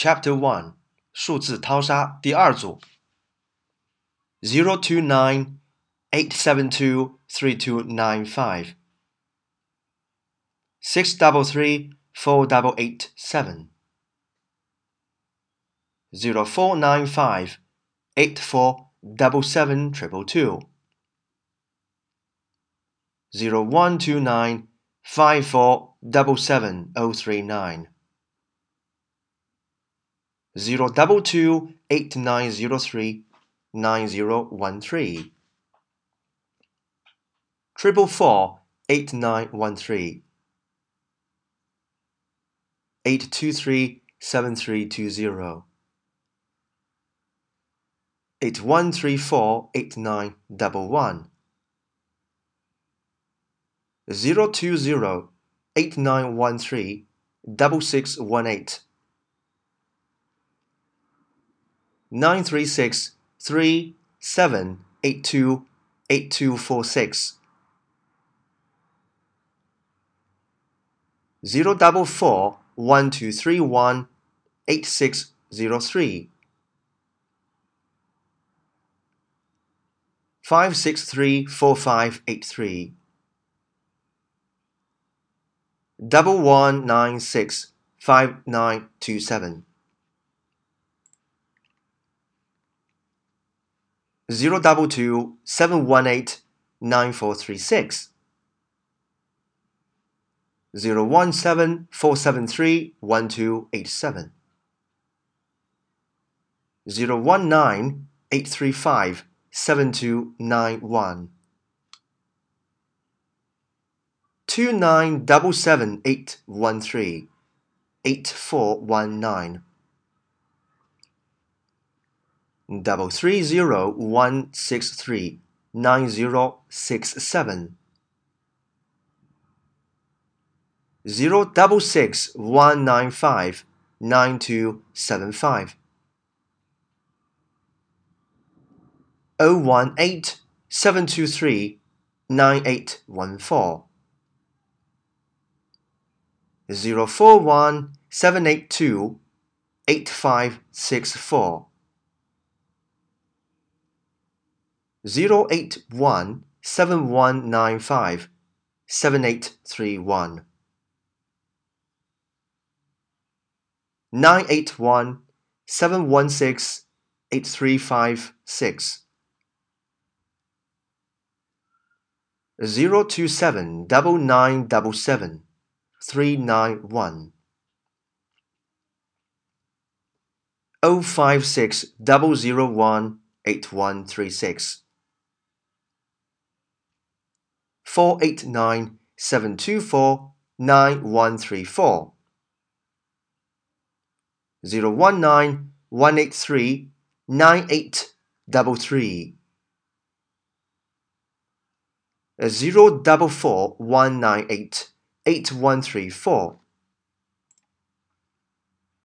Chapter 1 数字淘沙第二组 029-872-3295 633-4887 0495-847722 0129-5477-039 022-8903-9013 444-8913 823-7320 8134-8911 020-8913-6618 936-3782-8246 044-1231-8603 563-4583 1196-5927 022-718-9436 017-473-1287 019-835-7291 2977-813 8419 330-163 9067 066-195 9275 018-723 9814 041-782 8564 081-7195 7831 981-716 8356 027-9977 391 056-001 8136 489-724 9134 019-183 9833 044-198 8134